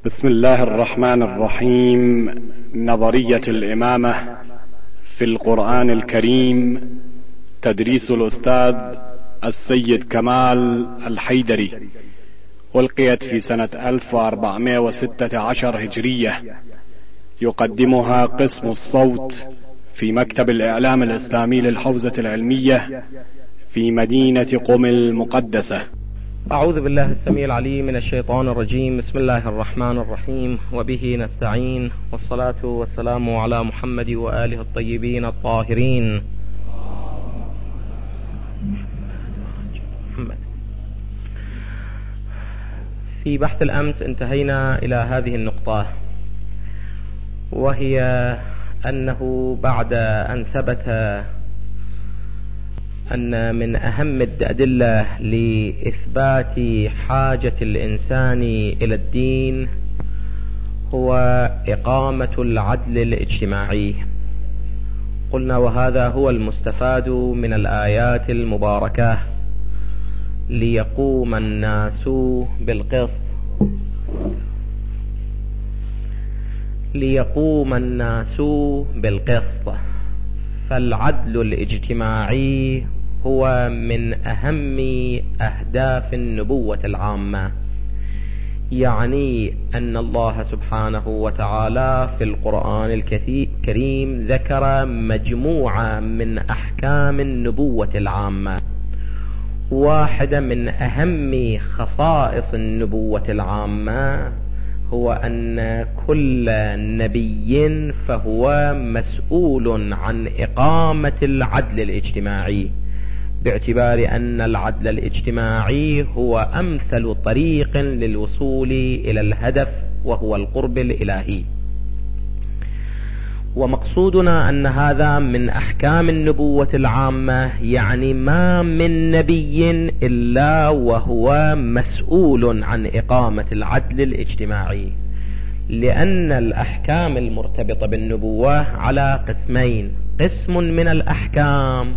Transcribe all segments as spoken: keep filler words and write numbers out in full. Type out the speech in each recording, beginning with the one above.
بسم الله الرحمن الرحيم. نظرية الإمامة في القرآن الكريم، تدريس الأستاذ السيد كمال الحيدري، ألقيت في سنة ألف وأربعمائة وستة عشر هجرية. يقدمها قسم الصوت في مكتب الإعلام الإسلامي للحوزة العلمية في مدينة قم المقدسة. أعوذ بالله السميع العليم من الشيطان الرجيم. بسم الله الرحمن الرحيم، وبه نستعين، والصلاة والسلام على محمد وآله الطيبين الطاهرين. محمد. في بحث الأمس انتهينا إلى هذه النقطة، وهي أنه بعد أن ثبت أن من أهم الأدلة لإثبات حاجة الإنسان إلى الدين هو إقامة العدل الاجتماعي، قلنا وهذا هو المستفاد من الآيات المباركة: ليقوم الناس بالقسط ليقوم الناس بالقسط فالعدل الاجتماعي هو من أهم أهداف النبوة العامة. يعني أن الله سبحانه وتعالى في القرآن الكريم ذكر مجموعة من أحكام النبوة العامة. واحدة من أهم خصائص النبوة العامة هو أن كل نبي فهو مسؤول عن إقامة العدل الاجتماعي، باعتبار أن العدل الاجتماعي هو أمثل طريق للوصول إلى الهدف، وهو القرب الإلهي. ومقصودنا أن هذا من أحكام النبوة العامة، يعني ما من نبي إلا وهو مسؤول عن إقامة العدل الاجتماعي، لأن الأحكام المرتبطة بالنبوة على قسمين: قسم من الأحكام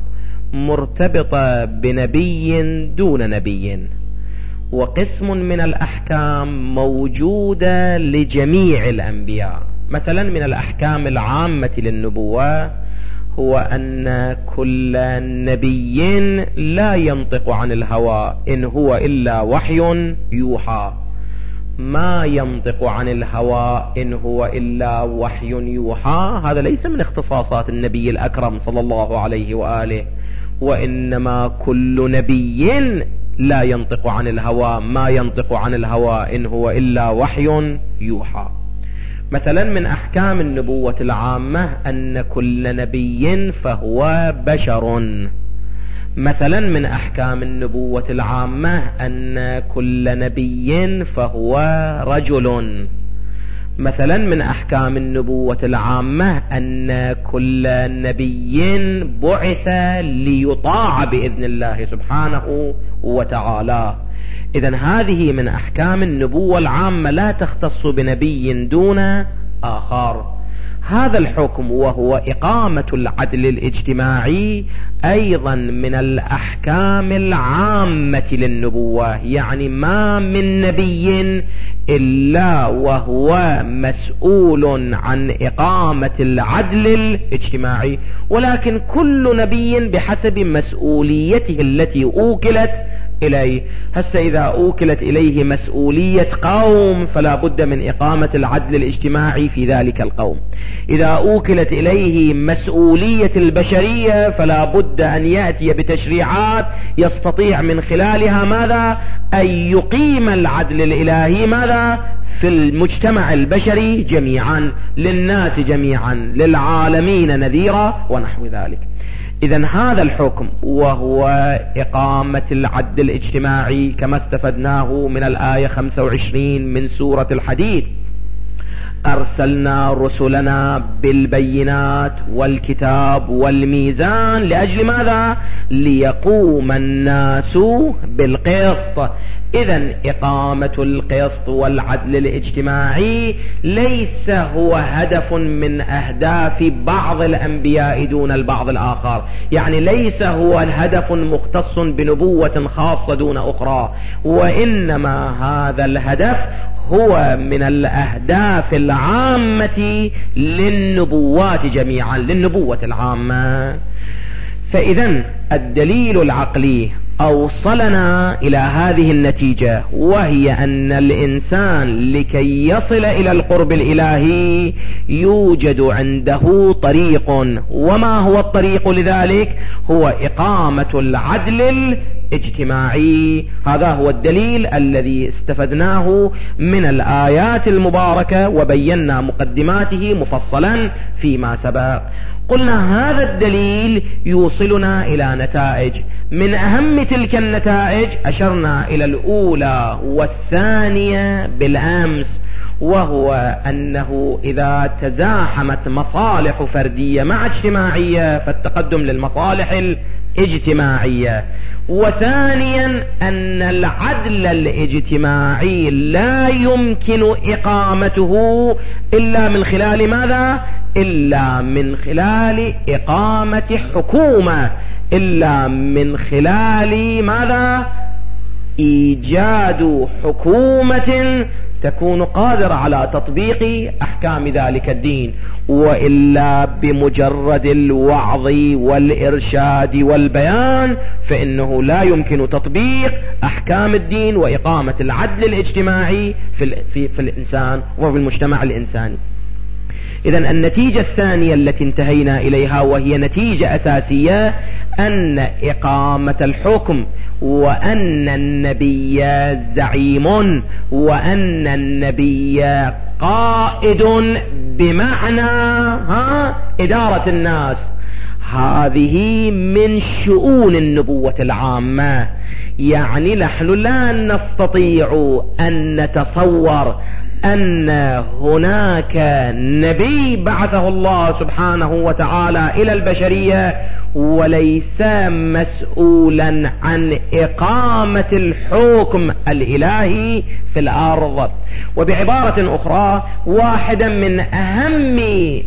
مرتبطة بنبي دون نبي، وقسم من الأحكام موجودة لجميع الأنبياء. مثلا من الأحكام العامة للنبوة هو أن كل نبي لا ينطق عن الهوى، إن هو إلا وحي يوحى. ما ينطق عن الهوى إن هو إلا وحي يوحى، هذا ليس من اختصاصات النبي الأكرم صلى الله عليه وآله، وإنما كل نبي لا ينطق عن الهوى، ما ينطق عن الهوى إن هو إلا وحي يوحى. مثلا من أحكام النبوة العامة أن كل نبي فهو بشر. مثلا من أحكام النبوة العامة أن كل نبي فهو رجل. مثلا من أحكام النبوة العامة أن كل نبي بعث ليطاع بإذن الله سبحانه وتعالى. إذن هذه من أحكام النبوة العامة لا تختص بنبي دون آخر. هذا الحكم وهو إقامة العدل الاجتماعي أيضا من الأحكام العامة للنبوة، يعني ما من نبي إلا وهو مسؤول عن إقامة العدل الاجتماعي، ولكن كل نبي بحسب مسؤوليته التي أوكلت إليه. هسه إذا أوكلت إليه مسؤولية قوم فلا بد من إقامة العدل الاجتماعي في ذلك القوم. إذا أوكلت إليه مسؤولية البشرية فلا بد أن يأتي بتشريعات يستطيع من خلالها ماذا؟ أن يقيم العدل الإلهي ماذا؟ في المجتمع البشري جميعا، للناس جميعا، للعالمين نذيرا ونحو ذلك. إذن هذا الحكم وهو إقامة العدل الاجتماعي كما استفدناه من الآية خمسة وعشرين من سورة الحديد: أرسلنا رسلنا بالبينات والكتاب والميزان لأجل ماذا؟ ليقوم الناس بالقسط. إذن إقامة القسط والعدل الاجتماعي ليس هو هدف من أهداف بعض الأنبياء دون البعض الآخر، يعني ليس هو الهدف مختص بنبوة خاصة دون أخرى، وإنما هذا الهدف هو من الأهداف العامة للنبوات جميعا، للنبوة العامة. فإذا الدليل العقلي أوصلنا إلى هذه النتيجة، وهي أن الإنسان لكي يصل إلى القرب الإلهي يوجد عنده طريق. وما هو الطريق لذلك؟ هو إقامة العدل الاجتماعي. هذا هو الدليل الذي استفدناه من الآيات المباركة، وبينا مقدماته مفصلا فيما سبق. قلنا هذا الدليل يوصلنا إلى نتائج. من أهم تلك النتائج أشرنا إلى الأولى والثانية بالأمس، وهو أنه إذا تزاحمت مصالح فردية مع اجتماعية فالتقدم للمصالح الاجتماعية. وثانيا أن العدل الاجتماعي لا يمكن إقامته إلا من خلال ماذا؟ إلا من خلال إقامة حكومة، إلا من خلال ماذا؟ إيجاد حكومة تكون قادرة على تطبيق أحكام ذلك الدين، وإلا بمجرد الوعظ والإرشاد والبيان فإنه لا يمكن تطبيق أحكام الدين وإقامة العدل الاجتماعي في, في, في الإنسان وفي المجتمع الإنساني. إذن النتيجة الثانية التي انتهينا إليها، وهي نتيجة أساسية، أن إقامة الحكم وأن النبي زعيم وأن النبي قائد بمعنى ها إدارة الناس، هذه من شؤون النبوة العامة. يعني نحن لا نستطيع أن نتصور أن هناك نبي بعثه الله سبحانه وتعالى إلى البشرية وليس مسؤولا عن إقامة الحكم الإلهي في الأرض. وبعبارة أخرى، واحدا من أهم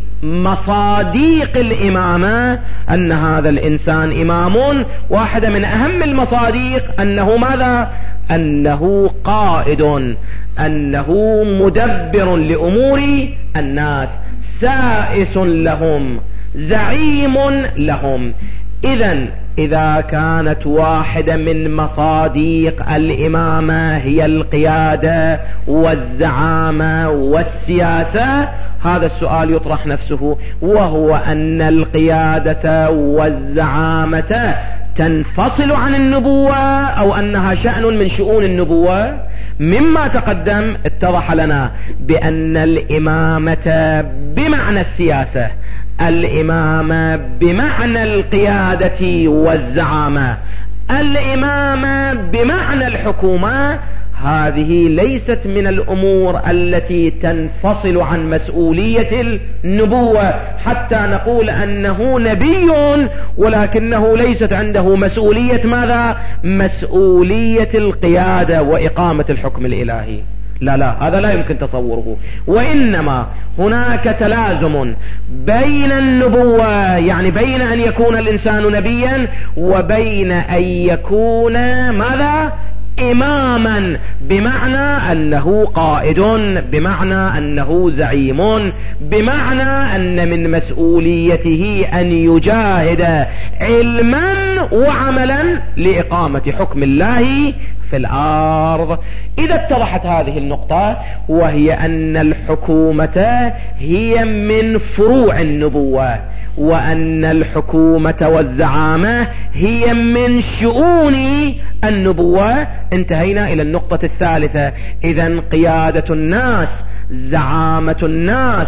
مصاديق الإمامة أن هذا الإنسان إمام، واحدة من أهم المصاديق أنه ماذا؟ أنه قائد، أنه مدبر لأمور الناس، سائس لهم، زعيم لهم. إذن إذا كانت واحدة من مصاديق الإمامة هي القيادة والزعامة والسياسة، هذا السؤال يطرح نفسه، وهو أن القيادة والزعامة تنفصل عن النبوة أو أنها شأن من شؤون النبوة. مما تقدم اتضح لنا بأن الإمامة بمعنى السياسة، الإمامة بمعنى القيادة والزعامة، الإمامة بمعنى الحكومة، هذه ليست من الأمور التي تنفصل عن مسؤولية النبوة حتى نقول أنه نبي ولكنه ليست عنده مسؤولية ماذا؟ مسؤولية القيادة وإقامة الحكم الإلهي. لا لا، هذا لا يمكن تصوره. وإنما هناك تلازم بين النبوة، يعني بين أن يكون الإنسان نبيا وبين أن يكون ماذا؟ إماما، بمعنى أنه قائد، بمعنى أنه زعيم، بمعنى أن من مسؤوليته أن يجاهد علما وعملا لإقامة حكم الله في الأرض. إذا اتضحت هذه النقطة، وهي أن الحكومة هي من فروع النبوة، وأن الحكومة والزعامة هي من شؤون النبوة، انتهينا إلى النقطة الثالثة. إذن قيادة الناس، زعامة الناس،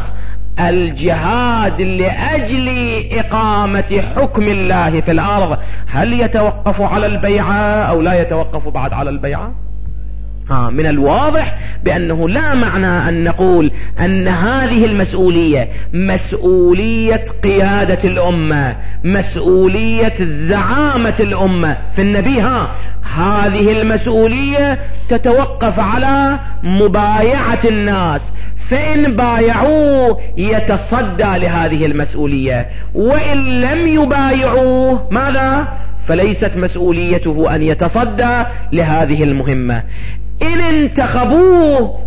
الجهاد لأجل إقامة حكم الله في الأرض، هل يتوقف على البيعة أو لا يتوقف بعد على البيعة؟ ها من الواضح بأنه لا معنى أن نقول أن هذه المسؤولية مسؤولية قيادة الأمة، مسؤولية زعامة الأمة في النبي. ها هذه المسؤولية تتوقف على مبايعة الناس، فإن بايعوه يتصدى لهذه المسؤولية، وإن لم يبايعوه ماذا؟ فليست مسؤوليته أن يتصدى لهذه المهمة. إن انتخبوه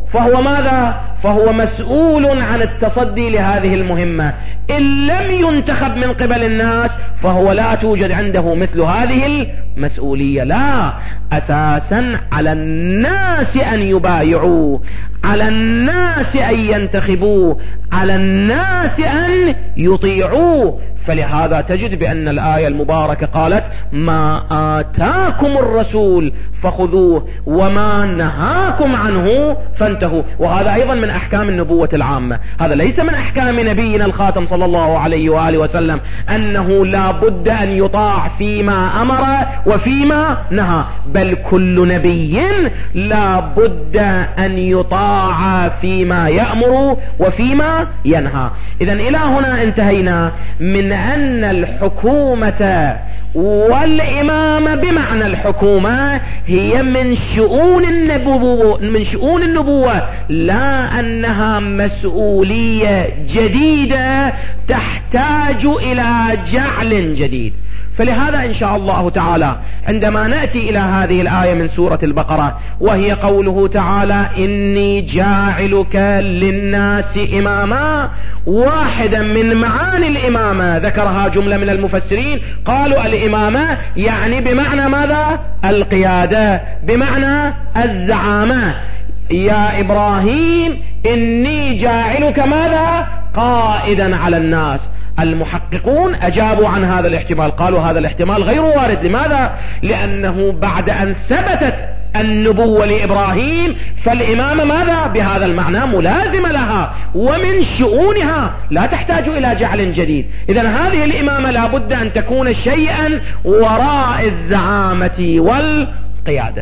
فهو ماذا؟ فهو مسؤول عن التصدي لهذه المهمة. إن لم ينتخب من قبل الناس فهو لا توجد عنده مثل هذه المسؤولية. لا، أساسا على الناس أن يبايعوه، على الناس أن ينتخبوه، على الناس أن يطيعوه. فلهذا تجد بأن الآية المباركة قالت: ما آتاكم الرسول فخذوه وما نهاكم عنه فانتهوا. وهذا أيضا من أحكام النبوة العامة، هذا ليس من أحكام نبينا الخاتم صلى الله عليه وآله وسلم أنه لا بد أن يطاع فيما أمر وفيما نهى، بل كل نبي لا بد أن يطاع فيما يأمر وفيما ينهى. إذن إلى هنا انتهينا من أن الحكومة والإمامة بمعنى الحكومة هي من شؤون النبوة، من شؤون النبوة، لا أنها مسؤولية جديدة تحتاج إلى جعل جديد. فلهذا إن شاء الله تعالى عندما نأتي إلى هذه الآية من سورة البقرة وهي قوله تعالى: إني جاعلك للناس إماما، واحدا من معاني الإمامة ذكرها جملة من المفسرين قالوا الإمامة يعني بمعنى ماذا؟ القيادة، بمعنى الزعامة. يا إبراهيم إني جاعلك ماذا؟ قائدا على الناس. المحققون أجابوا عن هذا الاحتمال، قالوا هذا الاحتمال غير وارد. لماذا؟ لأنه بعد أن ثبتت النبوة لإبراهيم فالإمامة ماذا؟ بهذا المعنى ملازمة لها ومن شؤونها، لا تحتاج إلى جعل جديد. إذن هذه الإمامة لا بد أن تكون شيئا وراء الزعامة والقيادة.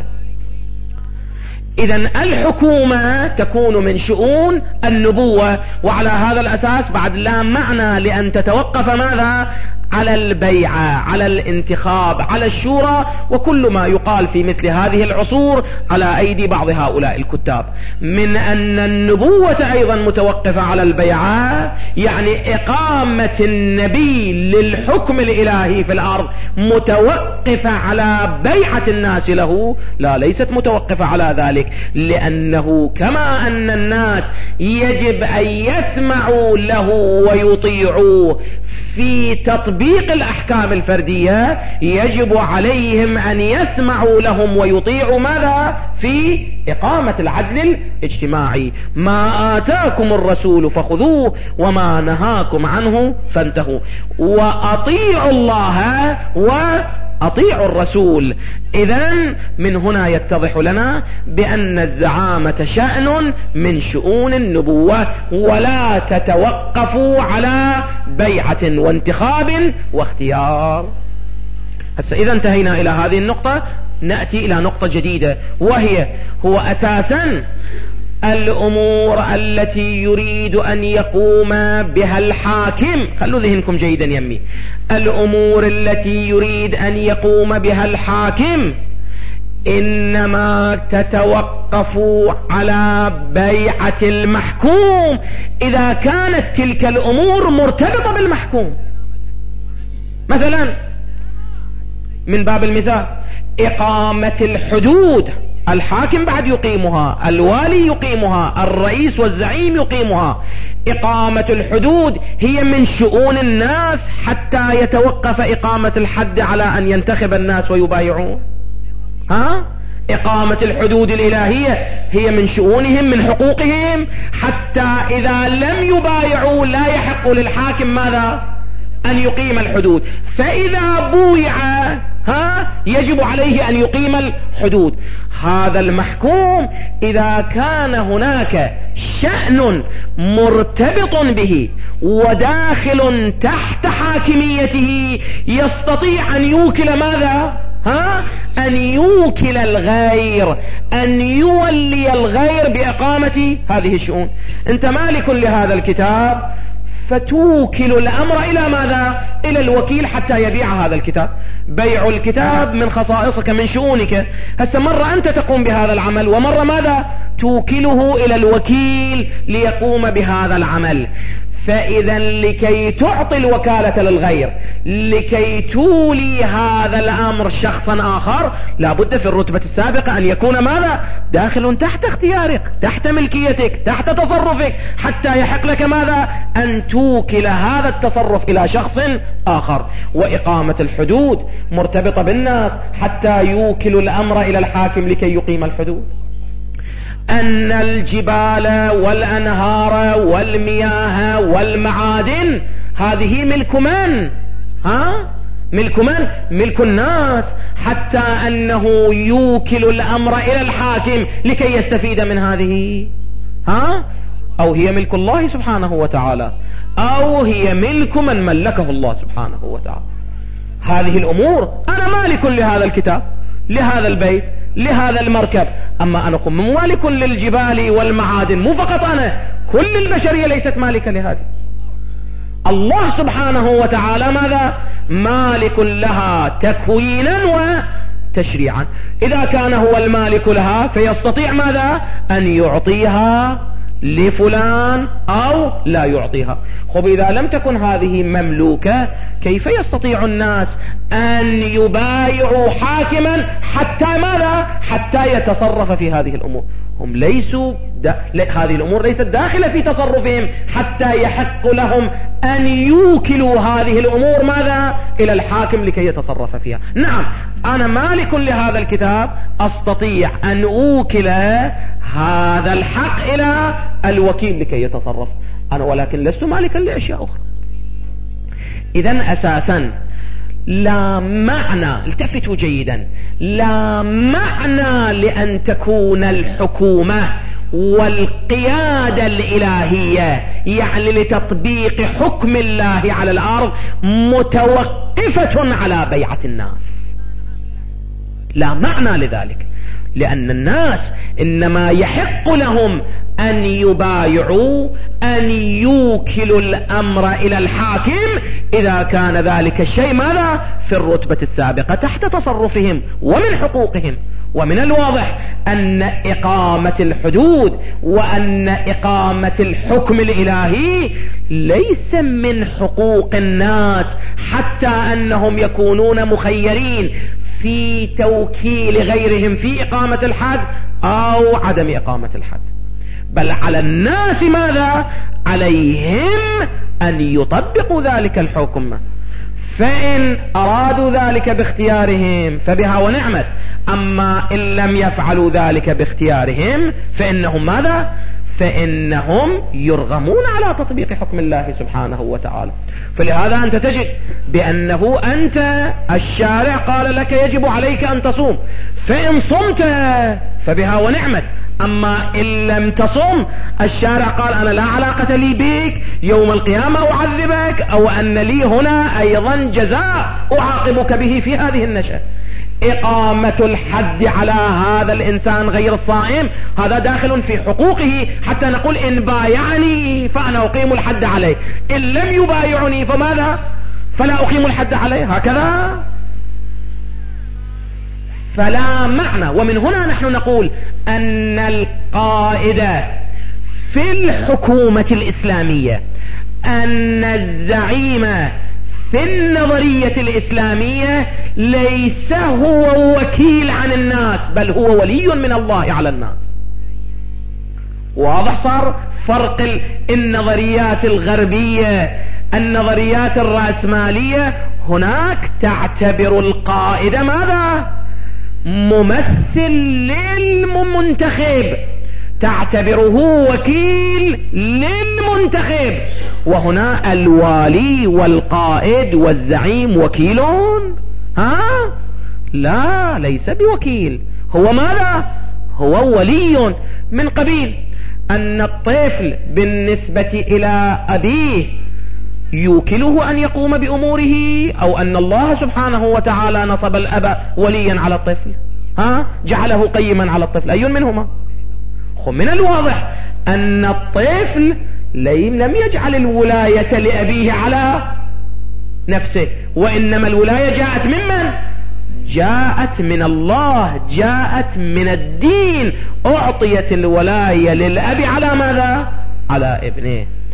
إذن الحكومة تكون من شؤون النبوة، وعلى هذا الأساس بعد لا معنى لأن تتوقف ماذا؟ على البيعة، على الانتخاب، على الشورى، وكل ما يقال في مثل هذه العصور على أيدي بعض هؤلاء الكتاب من أن النبوة أيضا متوقفة على البيعة، يعني إقامة النبي للحكم الإلهي في الأرض متوقفة على بيعة الناس له. لا، ليست متوقفة على ذلك، لأنه كما أن الناس يجب أن يسمعوا له ويطيعوه في تطبيق الأحكام الفردية، يجب عليهم أن يسمعوا لهم ويطيعوا ماذا؟ في إقامة العدل الاجتماعي. ما آتاكم الرسول فخذوه وما نهاكم عنه فانتهوا، وأطيعوا الله وأطيعوا الرسول. إذن من هنا يتضح لنا بأن الزعامة شأن من شؤون النبوة ولا تتوقف على بيعة وانتخاب واختيار. هسه إذا انتهينا إلى هذه النقطة، نأتي إلى نقطة جديدة، وهي هو أساسا الأمور التي يريد أن يقوم بها الحاكم. خلوا ذهنكم جيدا يمي. الأمور التي يريد أن يقوم بها الحاكم إنما تتوقف على بيعة المحكوم إذا كانت تلك الأمور مرتبطة بالمحكوم. مثلا من باب المثال إقامة الحدود، الحاكم بعد يقيمها، الوالي يقيمها، الرئيس والزعيم يقيمها. إقامة الحدود هي من شؤون الناس حتى يتوقف إقامة الحد على أن ينتخب الناس ويبايعون. ها؟ إقامة الحدود الإلهية هي من شؤونهم، من حقوقهم، حتى إذا لم يبايعوا لا يحق للحاكم ماذا؟ أن يقيم الحدود. فإذا بويع ها يجب عليه أن يقيم الحدود. هذا المحكوم إذا كان هناك شأن مرتبط به وداخل تحت حاكميته يستطيع أن يوكل ماذا؟ ها؟ أن يوكل الغير، أن يولي الغير بإقامة هذه الشؤون. أنت مالك لهذا الكتاب فتوكل الأمر إلى ماذا؟ إلى الوكيل حتى يبيع هذا الكتاب. بيع الكتاب من خصائصك، من شؤونك. هسه مرة أنت تقوم بهذا العمل ومرة ماذا؟ توكله إلى الوكيل ليقوم بهذا العمل. فإذا لكي تعطي الوكالة للغير، لكي تولي هذا الأمر شخصا آخر، لابد في الرتبة السابقة أن يكون ماذا؟ داخل تحت اختيارك، تحت ملكيتك، تحت تصرفك، حتى يحق لك ماذا؟ أن توكل هذا التصرف إلى شخص آخر. وإقامة الحدود مرتبطة بالناس حتى يوكل الأمر إلى الحاكم لكي يقيم الحدود. أن الجبال والأنهار والمياه والمعادن هذه ملك من؟ ها؟ ملك من؟ ملك الناس، حتى أنه يوكل الأمر إلى الحاكم لكي يستفيد من هذه. ها؟ أو هي ملك الله سبحانه وتعالى، أو هي ملك من ملكه الله سبحانه وتعالى. هذه الأمور أنا مالك لهذا الكتاب، لهذا البيت، لهذا المركب، أما أنا أقوم مالك للجبال والمعادن، مو فقط أنا، كل البشرية ليست مالكة لهذه. الله سبحانه وتعالى ماذا؟ مالك لها تكوينا وتشريعا. إذا كان هو المالك لها فيستطيع ماذا؟ أن يعطيها لفلان أو لا يعطيها. خب إذا لم تكن هذه مملوكة كيف يستطيع الناس أن يبايعوا حاكما حتى ماذا؟ حتى يتصرف في هذه الأمور. هم ليسوا دا... هذه الأمور ليست داخلة في تصرفهم حتى يحق لهم أن يوكلوا هذه الأمور ماذا؟ إلى الحاكم لكي يتصرف فيها. نعم أنا مالك لهذا الكتاب، أستطيع أن أوكل هذا الحق إلى الوكيل لكي يتصرف أنا، ولكن لست مالكا لأشياء أخرى. إذن أساسا لا معنى، التفتوا جيدا، لا معنى لأن تكون الحكومة والقيادة الإلهية يعني لتطبيق حكم الله على الأرض متوقفة على بيعة الناس. لا معنى لذلك، لأن الناس إنما يحق لهم أن يبايعوا، أن يوكلوا الأمر إلى الحاكم إذا كان ذلك الشيء ماذا؟ في الرتبة السابقة تحت تصرفهم ومن حقوقهم. ومن الواضح أن إقامة الحدود وأن إقامة الحكم الإلهي ليس من حقوق الناس حتى أنهم يكونون مخيرين في توكيل غيرهم في إقامة الحد أو عدم إقامة الحد، بل على الناس ماذا؟ عليهم أن يطبقوا ذلك الحكم. فإن أرادوا ذلك باختيارهم فبها ونعمت، أما إن لم يفعلوا ذلك باختيارهم فإنهم ماذا؟ فإنهم يرغمون على تطبيق حكم الله سبحانه وتعالى. فلهذا أنت تجد بأنه أنت الشارع قال لك يجب عليك أن تصوم، فإن صمت فبها ونعمت، أما إن لم تصم الشارع قال أنا لا علاقة لي بك، يوم القيامة أعذبك، أو أن لي هنا أيضا جزاء أعاقبك به في هذه النشأة. إقامة الحد على هذا الإنسان غير الصائم هذا داخل في حقوقه، حتى نقول إن بايعني فأنا أقيم الحد عليه، إن لم يبايعني فماذا؟ فلا أقيم الحد عليه، هكذا. فلا معنى. ومن هنا نحن نقول أن القائد في الحكومة الإسلامية، أن الزعيم في النظرية الإسلامية ليس هو وكيل عن الناس، بل هو ولي من الله على الناس. واضح صار فرق النظريات الغربية، النظريات الرأسمالية هناك تعتبر القائد ماذا؟ ممثل للمنتخب، تعتبره وكيل للمنتخب، وهنا الوالي والقائد والزعيم وكيلون؟ ها؟ لا، ليس بوكيل، هو ماذا؟ هو ولي من قبيل أن الطفل بالنسبة إلى أبيه يوكله أن يقوم بأموره، أو أن الله سبحانه وتعالى نصب الأب وليا على الطفل، ها؟ جعله قيما على الطفل، أي منهما؟ من الواضح أن الطفل لم يجعل الولاية لأبيه على نفسه، وإنما الولاية جاءت ممن؟ جاءت من الله، جاءت من الدين، أعطيت الولاية للأب على ماذا؟ على ابنه.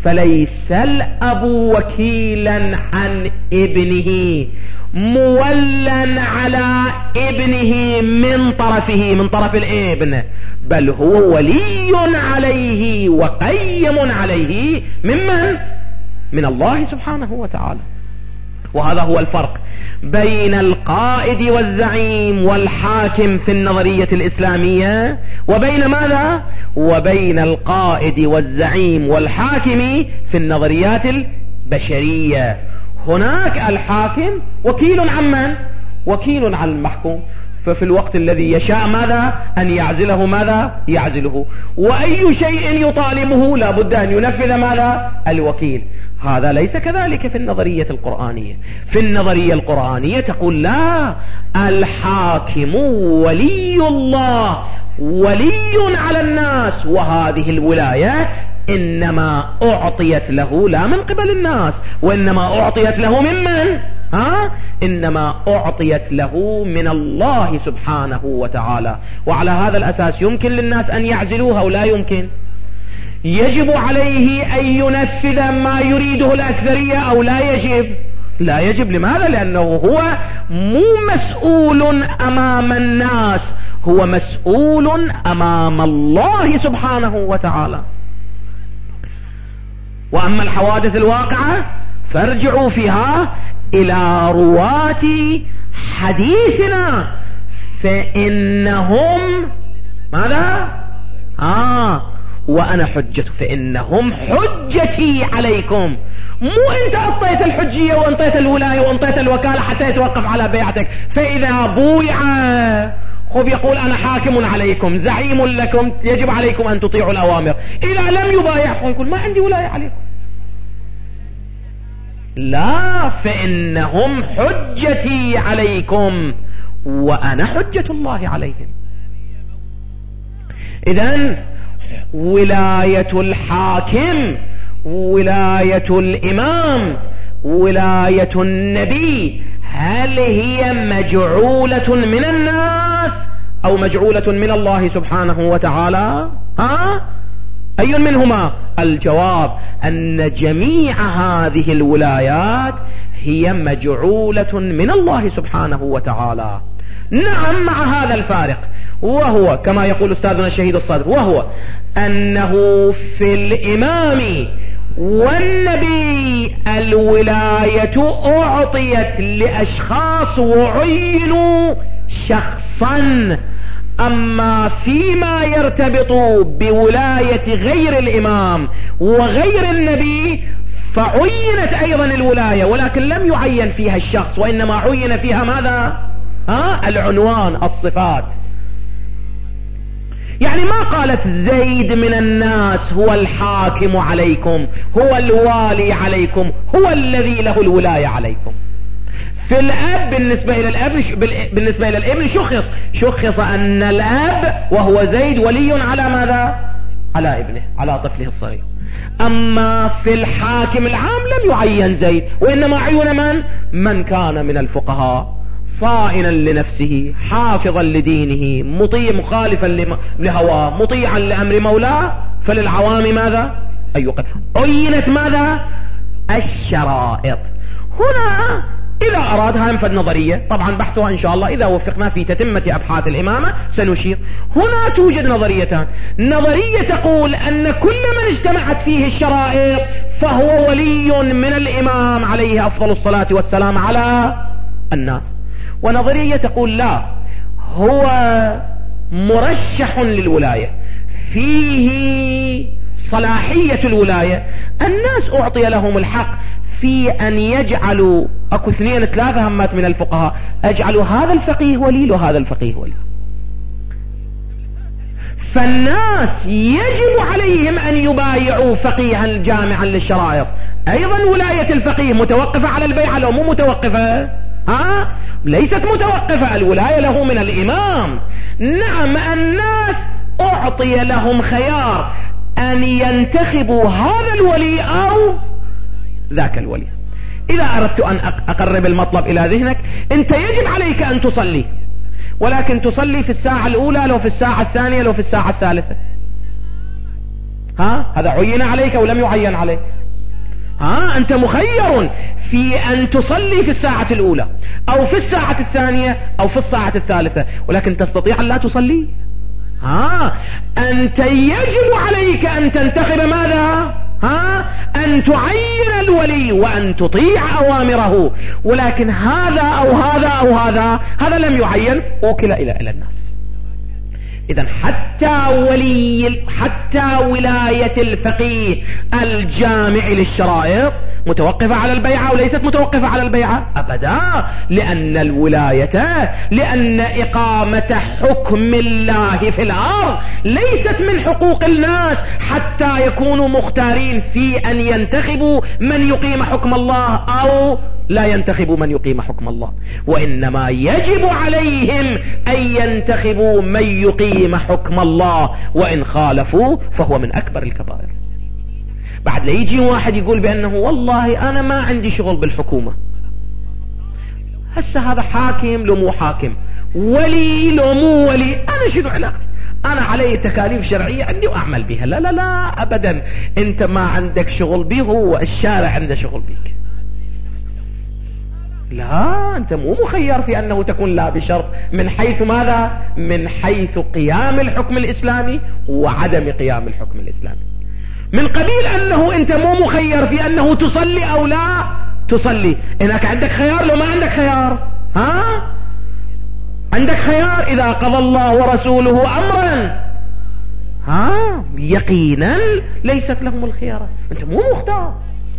فليس الأب وكيلا عن ابنه مولا على ابنه من طرفه، من طرف الابن، بل هو ولي عليه وقيم عليه ممن؟ من الله سبحانه وتعالى. وهذا هو الفرق بين القائد والزعيم والحاكم في النظرية الإسلامية، وبين ماذا؟ وبين القائد والزعيم والحاكم في النظريات البشرية. هناك الحاكم وكيل عن من؟ وكيل عن المحكوم، ففي الوقت الذي يشاء ماذا؟ أن يعزله ماذا؟ يعزله، وأي شيء يطالبه لا بد أن ينفذ ماذا؟ الوكيل. هذا ليس كذلك في النظرية القرآنية. في النظرية القرآنية تقول لا، الحاكم ولي الله، ولي على الناس، وهذه الولاية إنما أعطيت له لا من قبل الناس، وإنما أعطيت له ممن؟ ها؟ إنما أعطيت له من الله سبحانه وتعالى. وعلى هذا الأساس يمكن للناس أن يعزلوها أو لا يمكن؟ يجب عليه أن ينفذ ما يريده الأكثرية أو لا يجب؟ لا يجب. لماذا؟ لأنه هو مو مسؤول أمام الناس، هو مسؤول أمام الله سبحانه وتعالى. وأما الحوادث الواقعة فارجعوا فيها إلى رواة حديثنا، فإنهم ماذا؟ آه وأنا حجة، فإنهم حجتي عليكم. مو أنت أعطيت الحجية وأنطيت الولاية وأنطيت الوكالة حتى يتوقف على بيعتك، فإذا بويع خب يقول أنا حاكم عليكم زعيم لكم، يجب عليكم أن تطيعوا الأوامر. إذا لم يبايع يقول ما عندي ولاية عليكم. لا، فإنهم حجتي عليكم وأنا حجة الله عليهم. إذن ولاية الحاكم، ولاية الإمام، ولاية النبي، هل هي مجعولة من الناس أو مجعولة من الله سبحانه وتعالى؟ ها؟ أي منهما؟ الجواب أن جميع هذه الولايات هي مجعولة من الله سبحانه وتعالى. نعم، مع هذا الفارق، وهو كما يقول أستاذنا الشهيد الصدر، وهو أنه في الإمام والنبي الولاية أعطيت لأشخاص وعينوا شخصا، أما فيما يرتبط بولاية غير الإمام وغير النبي فعينت أيضا الولاية، ولكن لم يعين فيها الشخص، وإنما عين فيها ماذا؟ ها؟ العنوان، الصفات. يعني ما قالت زيد من الناس هو الحاكم عليكم، هو الوالي عليكم، هو الذي له الولاية عليكم. في الأب بالنسبة إلى الأب، بالنسبة إلى الابن شخص شخص أن الأب وهو زيد ولي على ماذا؟ على ابنه، على طفله الصغير. أما في الحاكم العام لم يعين زيد، وإنما عين من؟ من كان من الفقهاء صائنا لنفسه، حافظا لدينه، مطيع مخالفا لهواه، مطيعا لأمر مولاه، فللعوام ماذا؟ أي قد عينت ماذا؟ الشرائط. هنا إذا أرادها ينفذ نظرية، طبعا بحثها إن شاء الله إذا وفقنا في تتمة أبحاث الإمامة سنشير. هنا توجد نظريتان، نظرية تقول أن كل من اجتمعت فيه الشرائط فهو ولي من الإمام عليه أفضل الصلاة والسلام على الناس، ونظرية تقول لا، هو مرشح للولاية، فيه صلاحية الولاية، الناس أعطي لهم الحق في أن يجعلوا، أكو اثنين ثلاثة همات من الفقهاء، أجعلوا هذا الفقيه ولي وهذا الفقيه ولي، فالناس يجب عليهم أن يبايعوا فقيها جامعا للشرائط. أيضا ولاية الفقيه متوقفة على البيعة لو مو متوقفة؟ ها؟ ليست متوقفة، الولاية له من الإمام. نعم، الناس أعطي لهم خيار أن ينتخبوا هذا الولي أو ذاك الولي. إذا أردت أن أقرب المطلب إلى ذهنك، أنت يجب عليك أن تصلي، ولكن تصلي في الساعة الأولى، لو في الساعة الثانية، لو في الساعة الثالثة. ها هذا عين عليك أو لم يعين عليك؟ ها أنت مخير في أن تصلي في الساعة الأولى أو في الساعة الثانية أو في الساعة الثالثة، ولكن تستطيع أن لا تصلي. ها أنت يجب عليك أن تنتخب ماذا؟ ها أن تعين الولي وأن تطيع أوامره، ولكن هذا أو هذا أو هذا هذا لم يعين، أوكل إلى إلى الناس. إذن حتى ولي حتى ولاية الفقيه الجامع للشرائط متوقفة على البيعة وليست متوقفة على البيعة أبدا، لأن الولاية لأن إقامة حكم الله في الأرض ليست من حقوق الناس حتى يكونوا مختارين في أن ينتخبوا من يقيم حكم الله أو لا ينتخبوا من يقيم حكم الله، وإنما يجب عليهم أن ينتخبوا من يقيم حكم الله، وإن خالفوا فهو من أكبر الكبائر. بعد لا يجي واحد يقول بأنه والله أنا ما عندي شغل بالحكومة، هسه هذا حاكم لو مو حاكم، ولي لو مو ولي، أنا شنو علاقتي؟ أنا علي تكاليف شرعية عندي وأعمل بها. لا لا لا أبدا، أنت ما عندك شغل به، هو الشارع عنده شغل بك. لا، أنت مو مخير في أنه تكون لا بشرط، من حيث ماذا؟ من حيث قيام الحكم الإسلامي وعدم قيام الحكم الإسلامي. من قبيل أنه أنت مو مخير في أنه تصلي أو لا تصلي، إنك عندك خيار لو ما عندك خيار. ها عندك خيار إذا قضى الله ورسوله أمرا ها يقينا ليست لهم الخيار، أنت مو مختار.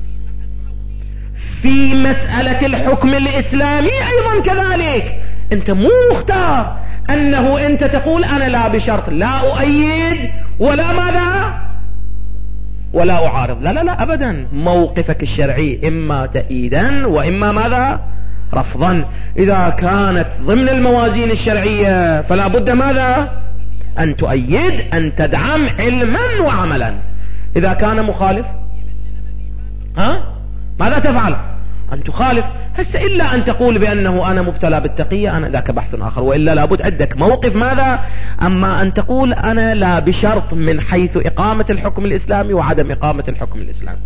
في مسألة الحكم الإسلامي أيضا كذلك، أنت مو مختار أنه أنت تقول أنا لا بشرط لا أؤيد ولا ماذا ولا أعارض. لا لا لا أبدا، موقفك الشرعي إما تأييدا وإما ماذا رفضا. إذا كانت ضمن الموازين الشرعية فلا بد ماذا أن تؤيد، أن تدعم علما وعملا. إذا كان مخالف ها ماذا تفعل؟ أن تخالف. هسه إلا أن تقول بأنه أنا مبتلى بالتقية، أنا ذاك بحث آخر، وإلا لابد عندك موقف ماذا. أما أن تقول أنا لا بشرط من حيث إقامة الحكم الإسلامي وعدم إقامة الحكم الإسلامي،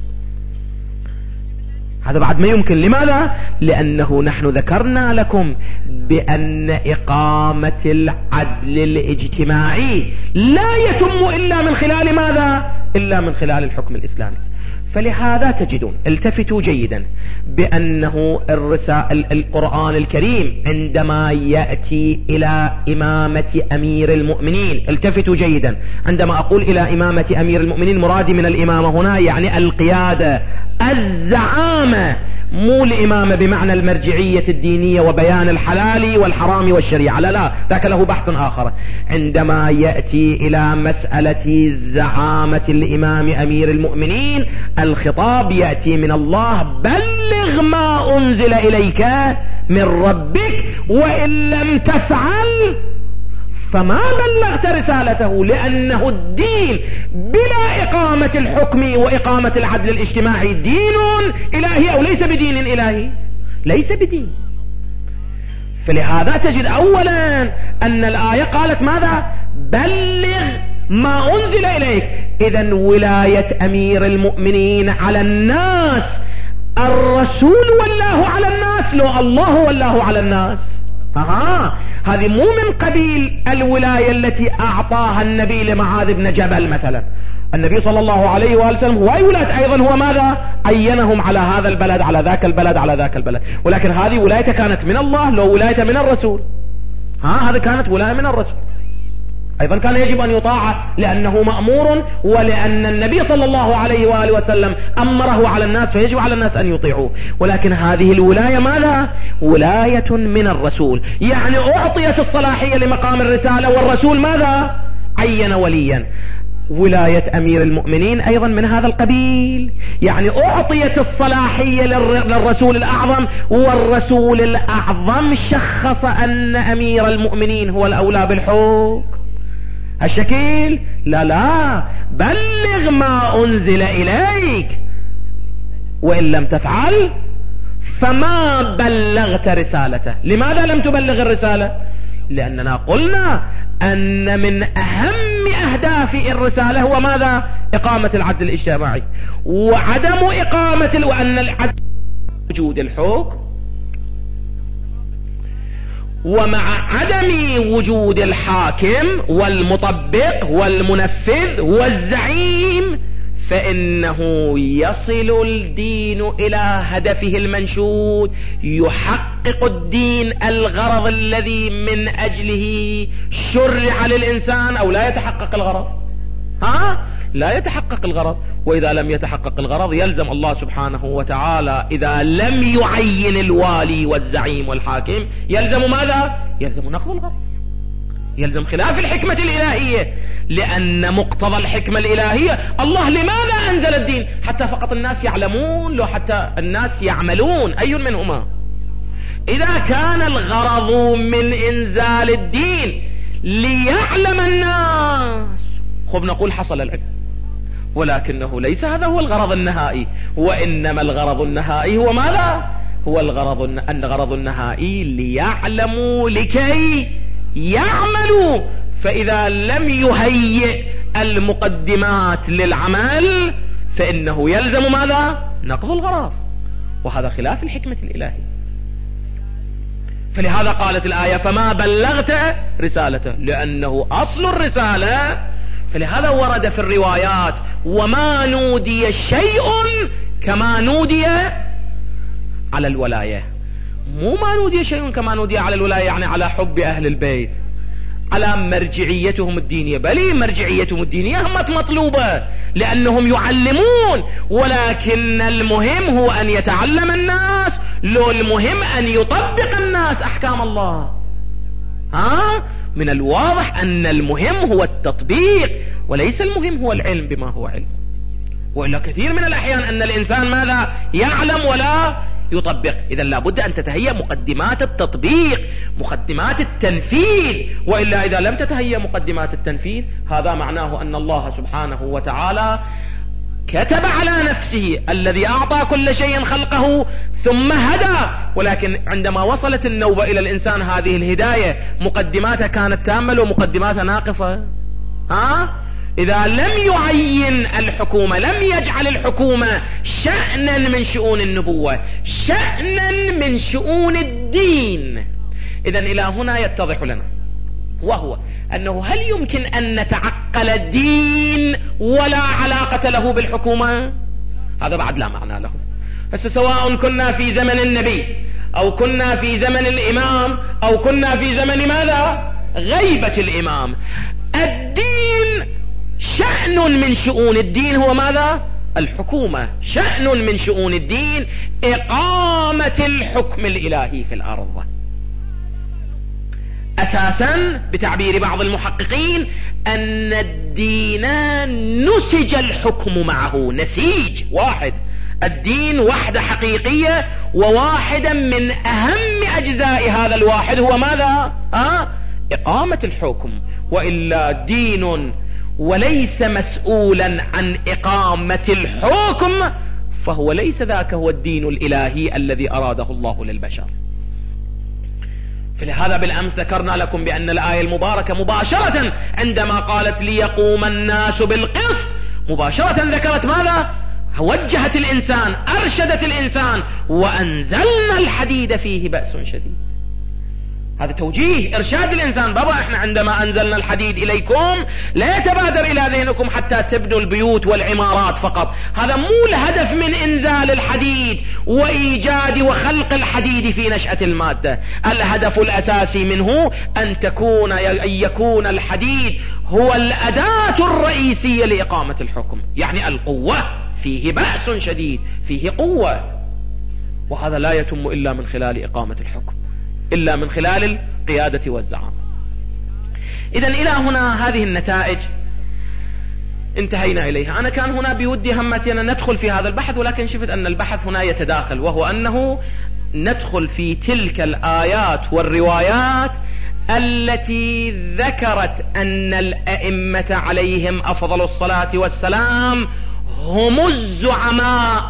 هذا بعد ما يمكن. لماذا؟ لأنه نحن ذكرنا لكم بأن إقامة العدل الاجتماعي لا يتم إلا من خلال ماذا؟ إلا من خلال الحكم الإسلامي. فلهذا تجدون، التفتوا جيدا، بأنه الرسائل القرآن الكريم عندما يأتي إلى إمامة أمير المؤمنين، التفتوا جيدا، عندما أقول إلى إمامة أمير المؤمنين مرادي من الإمامة هنا يعني القيادة، الزعامة، مو الإمامة بمعنى المرجعية الدينية وبيان الحلال والحرام والشريعة، لا لا، ذاك له بحث آخر. عندما يأتي إلى مسألة زعامة الإمام أمير المؤمنين، الخطاب يأتي من الله: بلغ ما أنزل إليك من ربك وإن لم تفعل فما بلغت رسالته. لأنه الدين بلا إقامة الحكم وإقامة العدل الاجتماعي دين إلهي أو ليس بدين إلهي؟ ليس بدين. فلهذا تجد أولا أن الآية قالت ماذا؟ بلغ ما أنزل إليك. إذن ولاية أمير المؤمنين على الناس، الرسول والله على الناس لو الله والله على الناس. ها هذه مو من قبيل الولاية التي أعطاها النبي لمعاذ بن جبل مثلا. النبي صلى الله عليه وآله وسلم هو أي ولاية أيضا، هو ماذا؟ عينهم على هذا البلد على ذاك البلد على ذاك البلد، ولكن هذه ولاية كانت من الله لو ولاية من الرسول. ها هذه كانت ولاية من الرسول، أيضا كان يجب أن يطاع لأنه مأمور، ولأن النبي صلى الله عليه وآله وسلم أمره على الناس فيجب على الناس أن يطيعوه. ولكن هذه الولاية ماذا؟ ولاية من الرسول، يعني أعطيت الصلاحية لمقام الرسالة، والرسول ماذا؟ عين وليا. ولاية أمير المؤمنين أيضا من هذا القبيل، يعني أعطيت الصلاحية للرسول الأعظم، والرسول الأعظم شخص أن أمير المؤمنين هو الأولى بالحكم. الشكيل لا لا، بلغ ما أنزل إليك وإن لم تفعل فما بلغت رسالته. لماذا لم تبلغ الرسالة؟ لأننا قلنا أن من أهم أهداف الرسالة هو ماذا؟ إقامة العدل الاجتماعي، وعدم إقامة ال... وأن العدل وجود الحكم، ومع عدم وجود الحاكم والمطبق والمنفذ والزعيم فإنه يصل الدين إلى هدفه المنشود، يحقق الدين الغرض الذي من أجله شرع للإنسان، أو لا يتحقق الغرض. ها؟ لا يتحقق الغرض. وإذا لم يتحقق الغرض يلزم الله سبحانه وتعالى إذا لم يعين الوالي والزعيم والحاكم يلزم ماذا؟ يلزم نقض الغرض، يلزم خلاف الحكمة الإلهية، لأن مقتضى الحكمة الإلهية الله لماذا أنزل الدين؟ حتى فقط الناس يعلمون، لو حتى الناس يعملون، أي منهما؟ إذا كان الغرض من إنزال الدين ليعلم الناس، خب نقول حصل العلم، ولكنه ليس هذا هو الغرض النهائي، وإنما الغرض النهائي هو ماذا؟ هو الغرض الغرض النهائي ليعلموا لكي يعملوا. فإذا لم يهيئ المقدمات للعمل فإنه يلزم ماذا؟ نقض الغرض، وهذا خلاف الحكمة الإلهية. فلهذا قالت الآية فما بلغت رسالته، لأنه أصل الرسالة. فلهذا ورد في الروايات وما نودي شيء كما نودي على الولاية. مو ما نودي شيء كما نودي على الولاية يعني على حب أهل البيت، على مرجعيتهم الدينية، بل مرجعيتهم الدينية هم مطلوبة لأنهم يعلمون، ولكن المهم هو أن يتعلم الناس، لو المهم أن يطبق الناس أحكام الله. ها؟ من الواضح أن المهم هو التطبيق وليس المهم هو العلم بما هو علم. وإلا كثير من الأحيان أن الإنسان ماذا؟ يعلم ولا يطبق. إذا لابد أن تتهيأ مقدمات التطبيق، مقدمات التنفيذ، وإلا إذا لم تتهيأ مقدمات التنفيذ هذا معناه أن الله سبحانه وتعالى كتب على نفسه الذي أعطى كل شيء خلقه ثم هدى، ولكن عندما وصلت النوبة إلى الإنسان هذه الهداية مقدماتها كانت تامة ومقدماتها ناقصة. ها؟ إذا لم يعين الحكومة، لم يجعل الحكومة شأنا من شؤون النبوة، شأنا من شؤون الدين، إذن إلى هنا يتضح لنا، وهو أنه هل يمكن أن نتعقل الدين ولا علاقة له بالحكومة؟ هذا بعد لا معنى له. هسه سواء كنا في زمن النبي أو كنا في زمن الإمام أو كنا في زمن ماذا؟ غيبة الإمام، الدين شأن من شؤون الدين هو ماذا؟ الحكومة. شأن من شؤون الدين إقامة الحكم الإلهي في الأرض. أساسا بتعبير بعض المحققين أن الدين نسج الحكم معه، نسيج واحد، الدين وحدة حقيقية، وواحدا من أهم أجزاء هذا الواحد هو ماذا؟ آه؟ إقامة الحكم. وإلا دين وليس مسؤولا عن إقامة الحكم فهو ليس ذاك هو الدين الإلهي الذي أراده الله للبشر. فلهذا بالأمس ذكرنا لكم بأن الآية المباركة مباشرة عندما قالت ليقوم الناس بالقسط مباشرة ذكرت ماذا؟ وجهت الإنسان، أرشدت الإنسان، وأنزلنا الحديد فيه بأس شديد. هذا توجيه إرشاد الإنسان. بابا احنا عندما أنزلنا الحديد إليكم لا يتبادر إلى ذهنكم حتى تبنوا البيوت والعمارات فقط، هذا مو الهدف من إنزال الحديد وإيجاد وخلق الحديد في نشأة المادة. الهدف الأساسي منه أن تكون أن يكون الحديد هو الأداة الرئيسية لإقامة الحكم، يعني القوة، فيه بأس شديد، فيه قوة، وهذا لا يتم إلا من خلال إقامة الحكم، إلا من خلال القيادة والزعامة. إذن إلى هنا هذه النتائج انتهينا إليها. أنا كان هنا بودي همتي أن ندخل في هذا البحث، ولكن شفت أن البحث هنا يتداخل، وهو أنه ندخل في تلك الآيات والروايات التي ذكرت أن الأئمة عليهم أفضل الصلاة والسلام هم الزعماء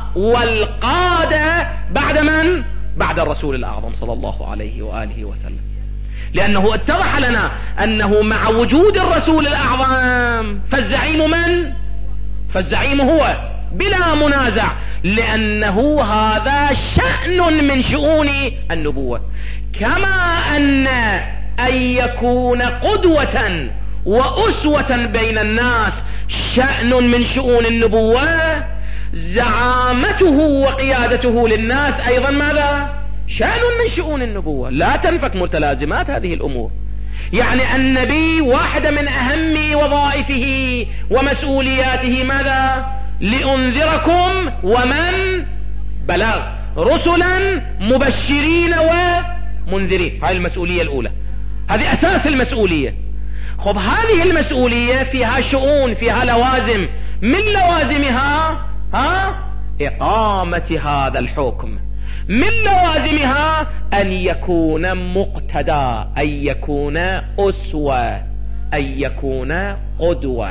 والقادة بعد من؟ بعد الرسول الأعظم صلى الله عليه وآله وسلم. لأنه اتضح لنا أنه مع وجود الرسول الأعظم فالزعيم من؟ فالزعيم هو بلا منازع، لأنه هذا شأن من شؤون النبوة. كما أن أن يكون قدوة وأسوة بين الناس شأن من شؤون النبوة، زعامته وقيادته للناس أيضا ماذا؟ شأن من شؤون النبوة. لا تنفك متلازمات هذه الأمور. يعني النبي واحدة من أهم وظائفه ومسؤولياته ماذا؟ لأنذركم ومن بلغ رسلا مبشرين ومنذرين. هذه المسؤولية الأولى، هذه أساس المسؤولية. خب هذه المسؤولية فيها شؤون، فيها لوازم. من لوازمها ها إقامة هذا الحكم، من لوازمها أن يكون مقتدى، أن يكون أسوة، أن يكون قدوة.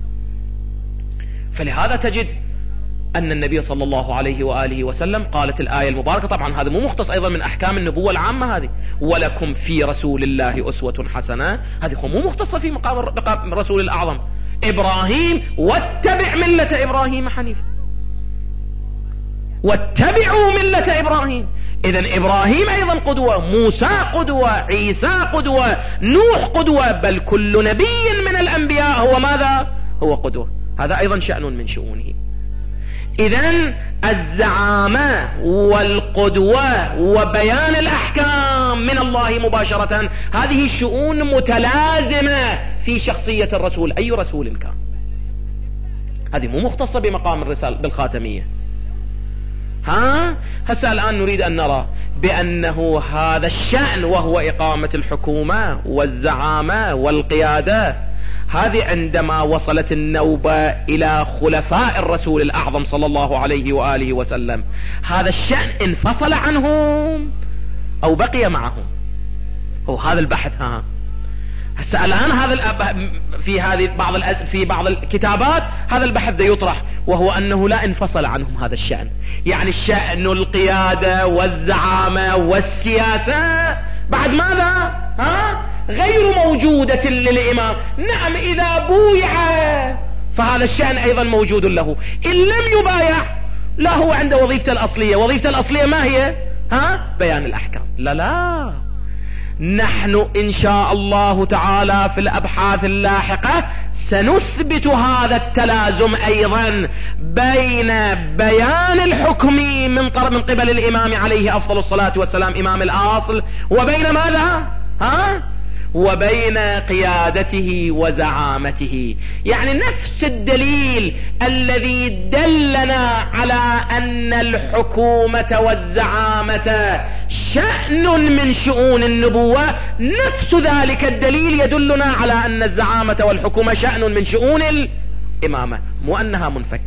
فلهذا تجد أن النبي صلى الله عليه وآله وسلم قالت الآية المباركة، طبعا هذا مو مختص أيضا من أحكام النبوة العامة هذه، ولكم في رسول الله أسوة حسنة، هذه مو مختصة في مقام الرسول الأعظم إبراهيم، واتبع ملة إبراهيم حنيفا، واتبعوا ملة إبراهيم. إذن إبراهيم أيضا قدوة، موسى قدوة، عيسى قدوة، نوح قدوة، بل كل نبي من الأنبياء هو ماذا؟ هو قدوة. هذا أيضا شأن من شؤونه. إذن الزعامة والقدوة وبيان الأحكام من الله مباشرة، هذه شؤون متلازمة في شخصية الرسول، أي رسول كان. هذه مو مختصة بمقام الرسالة بالخاتمية. ها هسه الآن نريد أن نرى بأنه هذا الشأن وهو إقامة الحكومة والزعامة والقيادة، هذه عندما وصلت النوبة إلى خلفاء الرسول الأعظم صلى الله عليه وآله وسلم، هذا الشأن انفصل عنهم أو بقي معهم؟ هو هذا البحث. ها هسه الآن هذا في هذه بعض في بعض الكتابات هذا البحث ذا يطرح، وهو أنه لا انفصل عنهم هذا الشأن. يعني الشأن القيادة والزعامة والسياسة بعد ماذا؟ ها غير موجودة للإمام. نعم إذا بويع فهذا الشأن أيضا موجود له، إن لم يبايع لا هو عنده وظيفته الأصلية. وظيفته الأصلية ما هي؟ ها بيان الأحكام. لا لا نحن إن شاء الله تعالى في الأبحاث اللاحقة سنثبت هذا التلازم أيضا بين بيان الحكم من من قبل الإمام عليه أفضل الصلاة والسلام إمام الأصل، وبين ماذا؟ ها وبين قيادته وزعامته. يعني نفس الدليل الذي دلنا على أن الحكومة والزعامة شأن من شؤون النبوة، نفس ذلك الدليل يدلنا على أن الزعامة والحكومة شأن من شؤون الإمامة، مو أنها منفكة.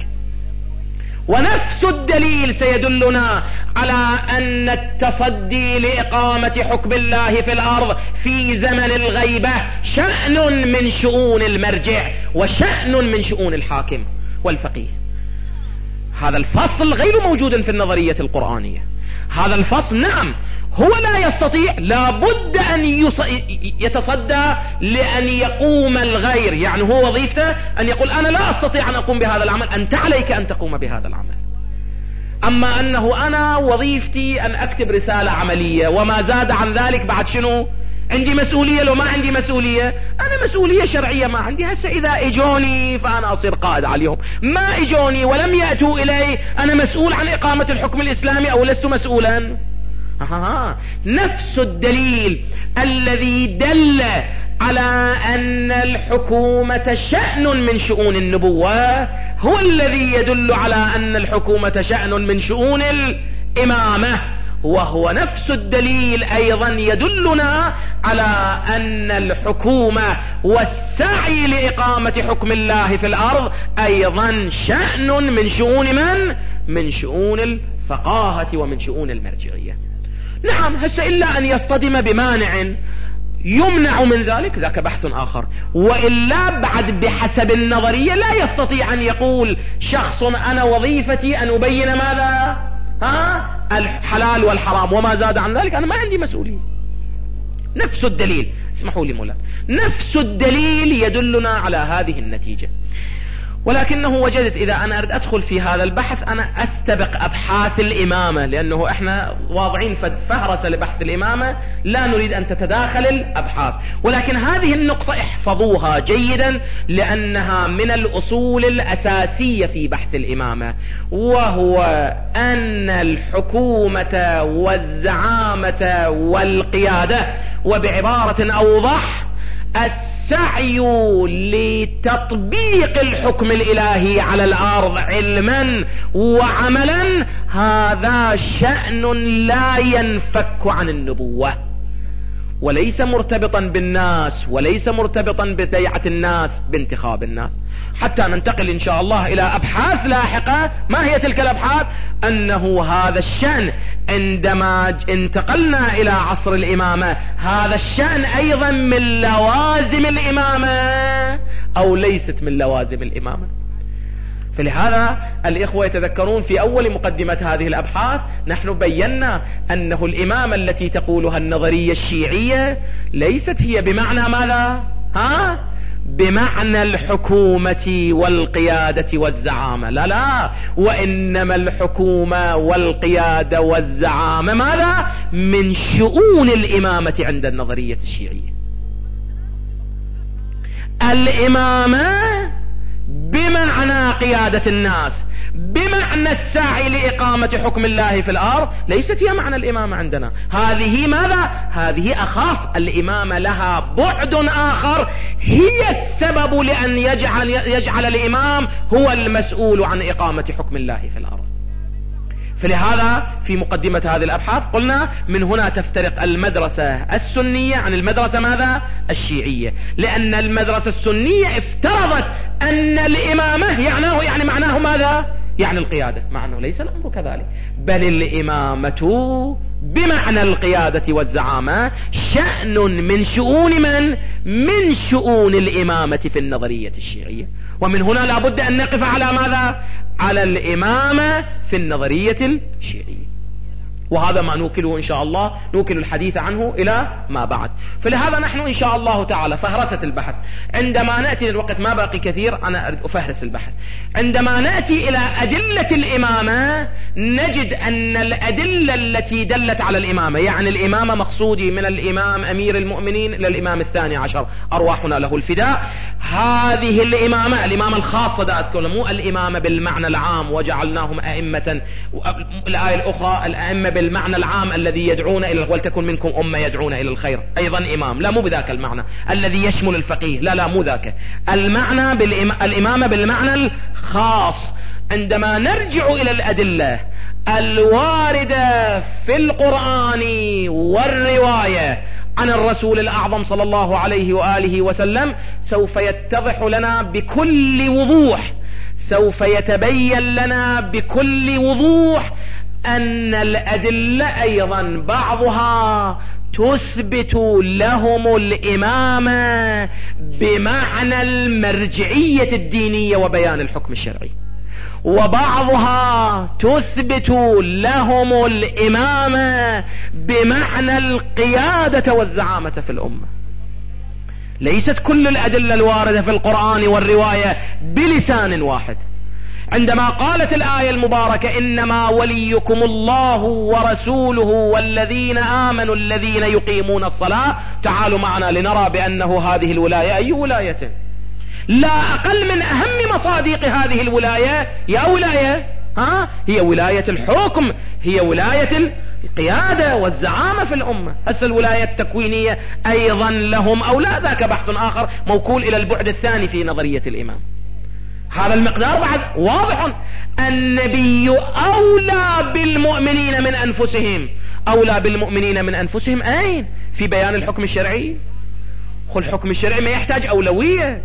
ونفس الدليل سيدلنا على أن التصدي لإقامة حكم الله في الأرض في زمن الغيبة شأن من شؤون المرجع وشأن من شؤون الحاكم والفقيه. هذا الفصل غير موجود في النظرية القرآنية. هذا الفصل نعم هو لا يستطيع، لابد أن يتصدى لأن يقوم الغير. يعني هو وظيفته أن يقول أنا لا أستطيع أن أقوم بهذا العمل، أنت عليك أن تقوم بهذا العمل. أما أنه أنا وظيفتي أن أكتب رسالة عملية، وما زاد عن ذلك بعد شنو؟ عندي مسؤولية. لو ما عندي مسؤولية أنا مسؤولية شرعية ما عندي. هسه إذا إجوني فأنا أصير قائد عليهم، ما إجوني ولم يأتوا إلي أنا مسؤول عن إقامة الحكم الإسلامي أو لست مسؤولا؟ آه. نفس الدليل الذي دل على أن الحكومة شأن من شؤون النبوة هو الذي يدل على أن الحكومة شأن من شؤون الإمامة، وهو نفس الدليل أيضا يدلنا على أن الحكومة والسعي لإقامة حكم الله في الأرض أيضا شأن من شؤون من؟ من شؤون الفقاهة ومن شؤون المرجعية. نعم هسه إلا أن يصطدم بمانع يمنع من ذلك ذاك بحث آخر، وإلا بعد بحسب النظرية لا يستطيع أن يقول شخص أنا وظيفتي أن أبين ماذا؟ ها الحلال والحرام، وما زاد عن ذلك أنا ما عندي مسؤولية. نفس الدليل، اسمحوا لي مولانا، نفس الدليل يدلنا على هذه النتيجة. ولكنه وجدت إذا أنا أريد أدخل في هذا البحث أنا أستبق أبحاث الإمامة، لأنه إحنا واضعين فهرسة لبحث الإمامة لا نريد أن تتداخل الأبحاث. ولكن هذه النقطة احفظوها جيدا لأنها من الأصول الأساسية في بحث الإمامة، وهو أن الحكومة والزعامة والقيادة، وبعبارة أوضح السعي لتطبيق الحكم الإلهي على الأرض علما وعملا، هذا شأن لا ينفك عن النبوة، وليس مرتبطا بالناس، وليس مرتبطا ببيعة الناس بانتخاب الناس. حتى ننتقل إن شاء الله إلى أبحاث لاحقة. ما هي تلك الأبحاث؟ أنه هذا الشأن عندما انتقلنا إلى عصر الإمامة، هذا الشأن أيضا من لوازم الإمامة أو ليست من لوازم الإمامة. فلهذا الإخوة يتذكرون في أول مقدمة هذه الأبحاث نحن بينا أنه الإمامة التي تقولها النظرية الشيعية ليست هي بمعنى ماذا؟ ها؟ بمعنى الحكومة والقيادة والزعامة، لا لا، وإنما الحكومة والقيادة والزعامة ماذا؟ من شؤون الإمامة عند النظرية الشيعية. الإمامة بمعنى قيادة الناس، بمعنى السعي لإقامة حكم الله في الأرض، ليست هي معنى الإمامة عندنا. هذه ماذا؟ هذه أخاص. الإمامة لها بعد آخر، هي السبب لأن يجعل, يجعل الإمام هو المسؤول عن إقامة حكم الله في الأرض. فلهذا في مقدمة هذه الأبحاث قلنا من هنا تفترق المدرسة السنية عن المدرسة ماذا؟ الشيعية، لأن المدرسة السنية افترضت أن الإمامة يعناه يعني معناه ماذا؟ يعني القيادة، مع أنه ليس الأمر كذلك، بل الإمامة بمعنى القيادة والزعامة شأن من شؤون من؟ من شؤون الإمامة في النظرية الشيعية. ومن هنا لابد أن نقف على ماذا؟ على الإمامة في النظرية الشيعية، وهذا ما نوكله إن شاء الله، نوكل الحديث عنه إلى ما بعد. فلهذا نحن إن شاء الله تعالى فهرسة البحث عندما نأتي، الوقت ما باقي كثير أنا أريد أفهرس البحث، عندما نأتي إلى أدلة الإمامة نجد أن الأدلة التي دلت على الإمامة، يعني الإمامة مقصودي من الإمام أمير المؤمنين إلى الإمام الثاني عشر أرواحنا له الفداء، هذه الإمامة الإمامة الخاصة دا أتكلم، مو الإمامة بالمعنى العام وجعلناهم أئمة، الآية الأخرى الأئمة بالمعنى العام الذي يدعون إلى ولتكن منكم أمة يدعون إلى الخير أيضا إمام، لا مو بذاك المعنى الذي يشمل الفقيه، لا لا مو ذاك المعنى، بالإمامة بالمعنى الخاص. عندما نرجع إلى الأدلة الواردة في القرآن والرواية عن الرسول الأعظم صلى الله عليه وآله وسلم، سوف يتضح لنا بكل وضوح، سوف يتبين لنا بكل وضوح أن الأدلة أيضا بعضها تثبت لهم الإمامة بمعنى المرجعية الدينية وبيان الحكم الشرعي، وبعضها تثبت لهم الإمامة بمعنى القيادة والزعامة في الأمة. ليست كل الأدلة الواردة في القرآن والرواية بلسان واحد. عندما قالت الآية المباركة إنما وليكم الله ورسوله والذين آمنوا الذين يقيمون الصلاة، تعالوا معنا لنرى بأنه هذه الولاية أي ولاية؟ لا أقل من أهم مصادق هذه الولاية يا ولاية ها؟ هي ولاية الحكم، هي ولاية القيادة والزعامة في الأمة. هسه الولاية التكوينية أيضا لهم أو لا، ذاك بحث آخر موكول إلى البعد الثاني في نظرية الإمام. هذا المقدار بعد واضح. النبي أولى بالمؤمنين من أنفسهم، أولى بالمؤمنين من أنفسهم أين؟ في بيان الحكم الشرعي. خل الحكم الشرعي ما يحتاج أولوية،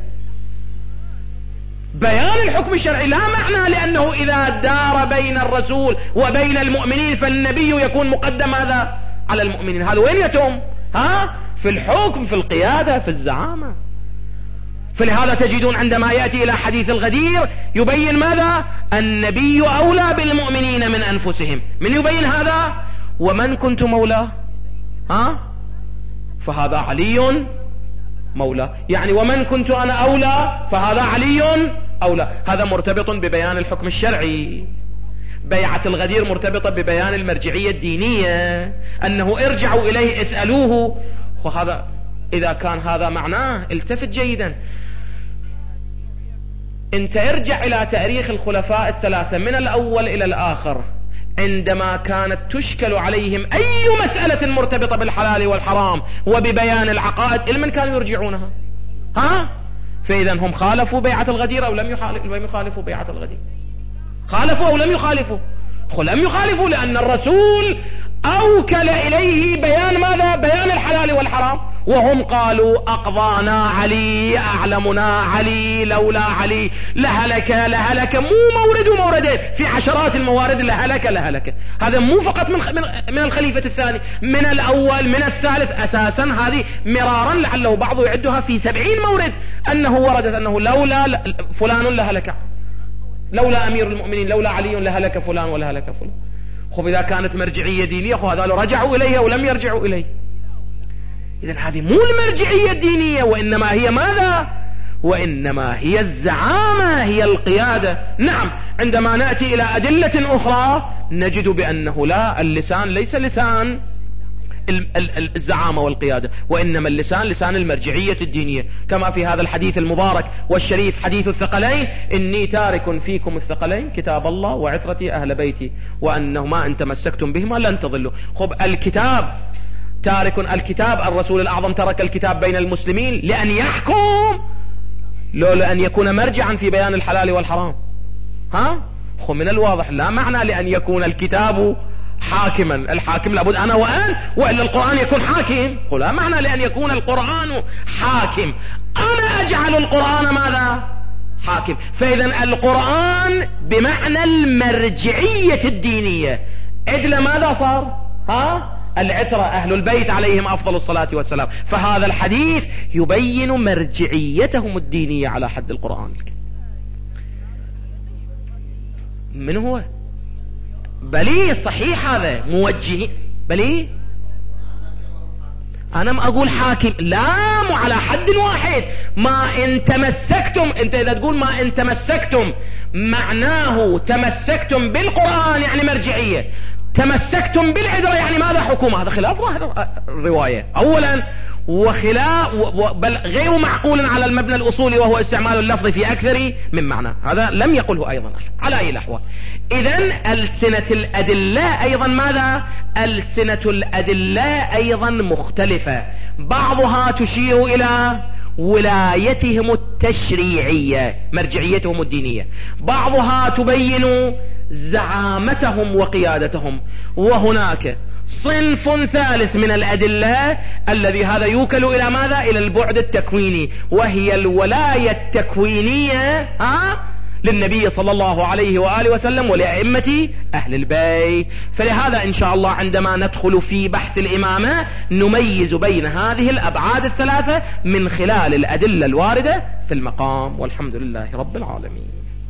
بيان الحكم الشرعي لا معنى لأنه إذا دار بين الرسول وبين المؤمنين فالنبي يكون مقدم ماذا؟ على المؤمنين. هذا وين يتم؟ ها؟ في الحكم، في القيادة، في الزعامة. فلهذا تجدون عندما يأتي إلى حديث الغدير يبين ماذا؟ النبي أولى بالمؤمنين من أنفسهم. من يبين هذا؟ ومن كنت مولاه؟ ها؟ فهذا علي مولى، يعني ومن كنت أنا أولى فهذا علي أولى. هذا مرتبط ببيان الحكم الشرعي. بيعة الغدير مرتبطة ببيان المرجعية الدينية، أنه ارجعوا إليه اسألوه. وهذا إذا كان هذا معناه التفت جيدا، انت ارجع إلى تاريخ الخلفاء الثلاثة من الأول إلى الآخر، عندما كانت تشكل عليهم أي مسألة مرتبطة بالحلال والحرام وببيان العقائد إلى من كانوا يرجعونها؟ ها؟ فإذا هم خالفوا بيعة الغدير أو لم يخالفوا بيعة الغدير؟ خالفوا أو لم يخالفوا؟ لم يخالفوا، لأن الرسول أوكل إليه بيان ماذا؟ بيان الحلال والحرام. وهم قالوا أقضانا علي، أعلمنا علي، لولا علي لهلك لهلك. مو مورد وموردين، في عشرات الموارد لهلك لهلك. هذا مو فقط من من الخليفة الثاني، من الأول، من الثالث. أساسا هذه مرارا لعله بعض يعدها في سبعين مورد، أنه وردت أنه لولا فلان لهلك، لولا أمير المؤمنين، لولا علي لهلك فلان ولهلك فلان. خب إذا كانت مرجعية دينية هذا رجعوا إليها ولم يرجعوا إليه. إذن هذه مو المرجعية الدينية، وإنما هي ماذا؟ وإنما هي الزعامة، هي القيادة. نعم، عندما نأتي إلى أدلة أخرى نجد بأنه لا، اللسان ليس لسان الزعامة والقيادة، وإنما اللسان لسان المرجعية الدينية، كما في هذا الحديث المبارك والشريف حديث الثقلين: إني تارك فيكم الثقلين كتاب الله وعترتي أهل بيتي وأنهما إن تمسكتم بهما لن تضلوا. خب الكتاب تارك، الكتاب الرسول الأعظم ترك الكتاب بين المسلمين لأن يحكم، لو لأن يكون مرجعا في بيان الحلال والحرام. ها؟ خب من الواضح لا معنى لأن يكون الكتاب حاكما، الحاكم لابد أنا وأن، وإلا القرآن يكون حاكم. لا معنى لأن يكون القرآن حاكم، أنا أجعل القرآن ماذا؟ حاكم. فإذا القرآن بمعنى المرجعية الدينية، عدل ماذا صار؟ ها؟ العترة أهل البيت عليهم أفضل الصلاة والسلام. فهذا الحديث يبين مرجعيتهم الدينية على حد القرآن. من هو؟ بلي صحيح هذا موجه، بلي أنا ما أقول حاكم، لا، مو على حد واحد. ما إن تمسكتم، أنت إذا تقول ما إن تمسكتم معناه تمسكتم بالقرآن يعني مرجعية، تمسكتم بالعدرة يعني ماذا؟ حكومة. هذا خلاف ظاهر الرواية أولا، وخلاف بل غير معقول على المبنى الأصولي وهو استعمال اللفظ في أكثر من معنى. هذا لم يقله أيضا على أي الأحوال. إذن ألسنة الأدلة أيضا ماذا؟ ألسنة الأدلة أيضا مختلفة، بعضها تشير إلى ولايتهم التشريعية مرجعيتهم الدينية، بعضها تبين زعامتهم وقيادتهم. وهناك صنف ثالث من الأدلة الذي هذا يوكل إلى ماذا؟ إلى البعد التكويني، وهي الولاية التكوينية ها للنبي صلى الله عليه وآله وسلم ولأئمة أهل البيت. فلهذا إن شاء الله عندما ندخل في بحث الإمامة نميز بين هذه الأبعاد الثلاثة من خلال الأدلة الواردة في المقام. والحمد لله رب العالمين.